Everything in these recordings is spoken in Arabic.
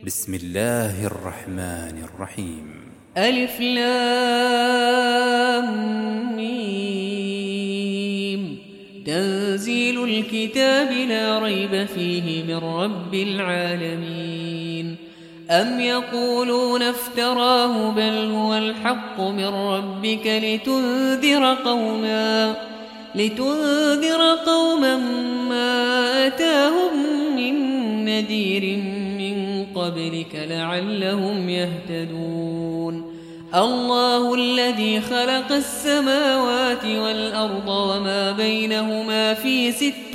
بسم الله الرحمن الرحيم. ألف لام ميم. تنزيل الكتاب لا ريب فيه من رب العالمين. أم يقولون افتراه بل هو الحق من ربك لتنذر قوما ما أتاهم من نذير من قبلك لعلهم يهتدون. الله الذي خلق السماوات والأرض وما بينهما في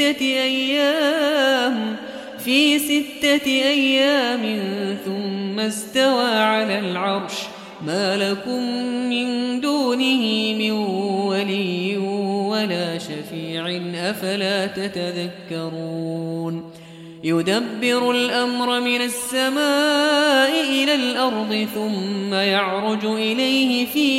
ستة أيام ثم استوى على العرش. ما لكم من دونه من ولي ولا شفيع أفلا تتذكرون. يدبر الأمر من السماء إلى الأرض ثم يعرج إليه في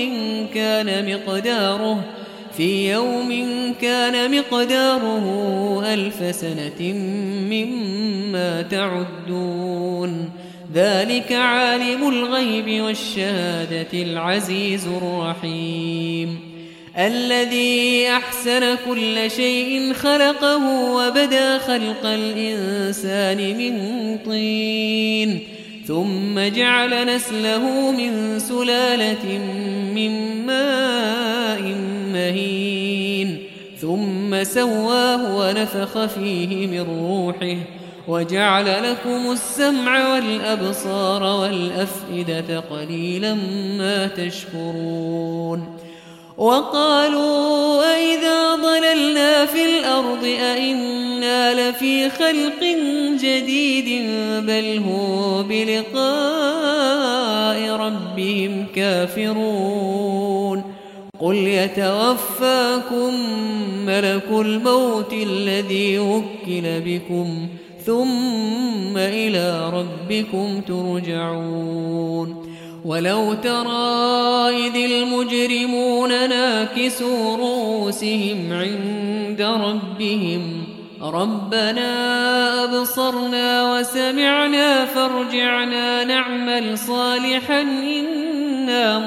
يوم كان مقداره 1000 سنة مما تعدون. ذلك عالم الغيب والشهادة العزيز الرحيم. الذي أحسن كل شيء خلقه وبدأ خلق الإنسان من طين ثم جعل نسله من سلالة من ماء مهين ثم سواه ونفخ فيه من روحه وجعل لكم السمع والأبصار والأفئدة قليلا ما تشكرون. وقالوا أئذا ضللنا في الأرض أئنا لفي خلق جديد بل هم بلقاء ربهم كافرون. قل يتوفاكم ملك الموت الذي وكل بكم ثم إلى ربكم ترجعون. ولو ترى إذ المجرمون ناكسوا رؤوسهم عند ربهم ربنا أبصرنا وسمعنا فارجعنا نعمل صالحا إنا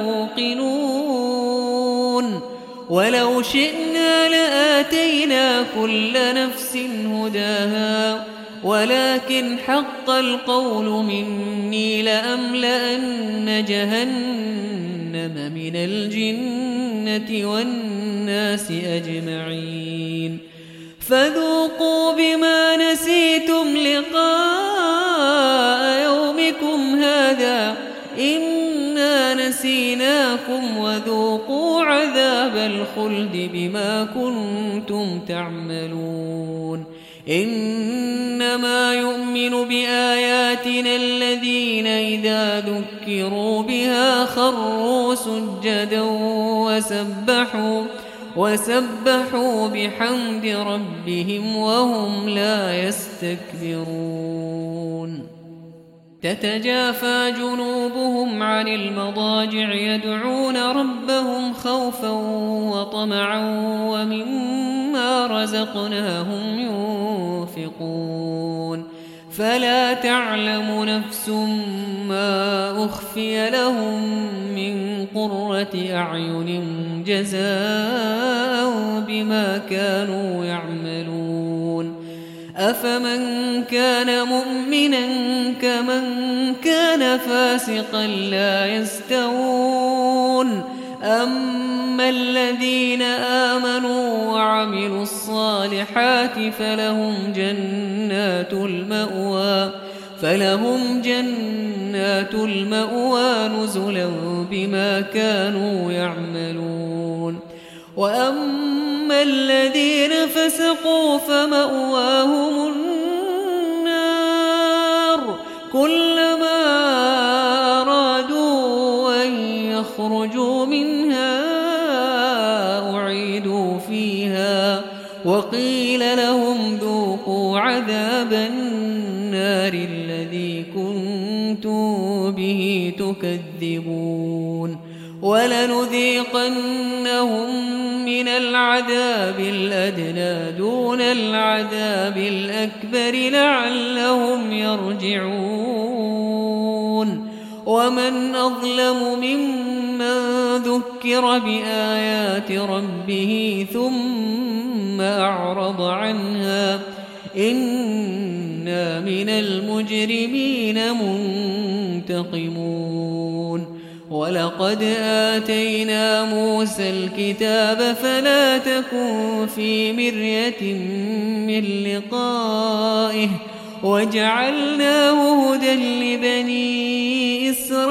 موقنون. ولو شئنا لآتينا كل نفس هداها ولكن حق القول مني لأملأن جهنم من الجنة والناس أجمعين. فذوقوا بما نسيتم لقاء يومكم هذا إنا نسيناكم وذوقوا عذاب الخلد بما كنتم تعملون. إنما يؤمن بآياتنا الذين إذا ذكروا بها خروا سجدا وسبحوا بحمد ربهم وهم لا يستكبرون. تتجافى جنوبهم عن المضاجع يدعون ربهم خوفا وطمعا ومما رزقناهم ينفقون. فلا تعلم نفس ما أخفي لهم من قرة أعين جزاء بما كانوا يعملون. أفمن كان مؤمنا كمن كان فاسقا لا يستوون. أما الذين آمنوا وعملوا الصالحات فلهم جنات المأوى نزلا بما كانوا يعملون. وأما الذين فسقوا فمأواهم النار كلما أرادوا أن يخرجوا منها أعيدوا فيها وقيل لهم ذوقوا عذاب النار الذي كنتم به تكذبون. ولنذيقنهم من العذاب الأدنى دون العذاب الأكبر لعلهم يرجعون. ومن أظلم ممن ذكر بآيات ربه ثم أعرض عنها إنا من المجرمين منتقمون ولقد آتينا موسى الكتاب فلا تكن في مرية من لقائه وجعلناه هدى لبني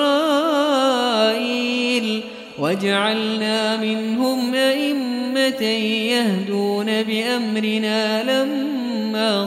إسرائيل وجعلنا منهم أئمة يهدون بأمرنا لما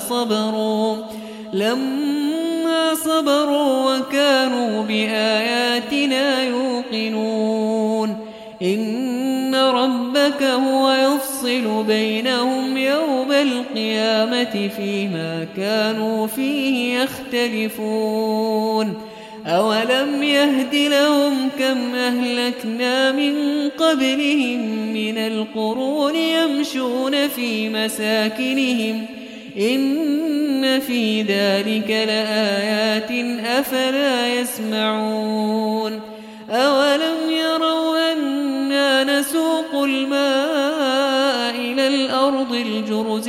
صبروا وكانوا بآياتنا يوقنون إن ربك هو يفصل بينهم يوم القيامة فيما كانوا فيه يختلفون أولم يهد لهم كم أهلكنا من قبلهم من القرون يمشون في مساكنهم إن في ذلك لآيات أفلا يسمعون أولم يروا أنا نسوق الماء إلى الأرض الجرز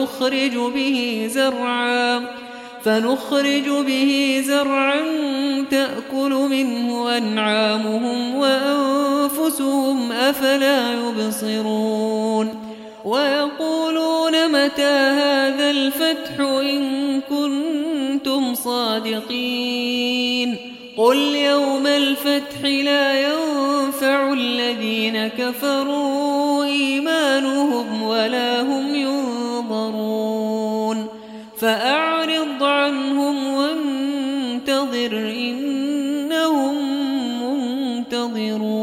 فنخرج به زرعا تأكل منه أنعامهم وأنفسهم أفلا يبصرون ويقولون متى هذا الفتح إن كنتم صادقين قل يوم الفتح لا ينفع الذين كفروا إيمانهم ولا هم ينظرون فأعرض عنهم وانتظر إنهم منتظرون